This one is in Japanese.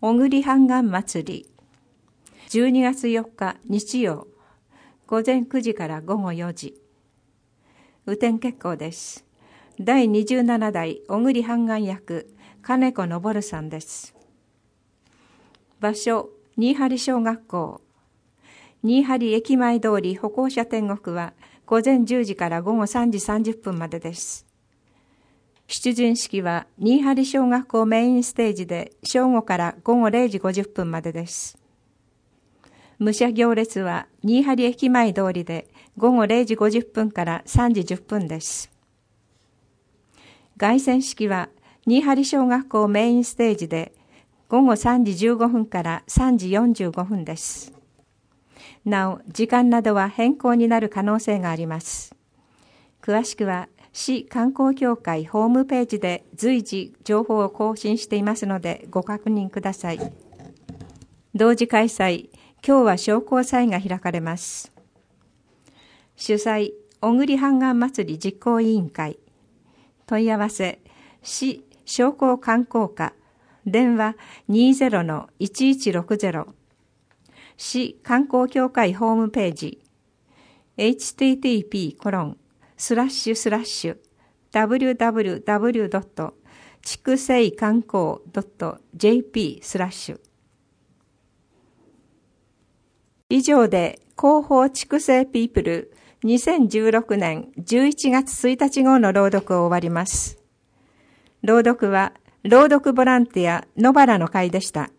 小栗半願祭り。12月4日日曜、午前9時から午後4時。雨天決行です。第27代小栗半願役、金子昇さんです。場所、新張小学校。新張駅前通り歩行者天国は午前10時から午後3時30分までです。出陣式は新張小学校メインステージで正午から午後0時50分までです。武者行列は新張駅前通りで午後0時50分から3時10分です。凱旋式は新張小学校メインステージで午後3時15分から3時45分です。なお、時間などは変更になる可能性があります。詳しくは市観光協会ホームページで随時情報を更新していますのでご確認ください。同時開催、今日は商工祭が開かれます。主催、小栗半願祭り実行委員会。問い合わせ、市商工観光課、電話 20-1160。市観光協会ホームページ、http://www. 筑西観光 .jp/ 以上で広報筑西ピープル2016年11月1日号の朗読を終わります。朗読は朗読ボランティア野原の会でした。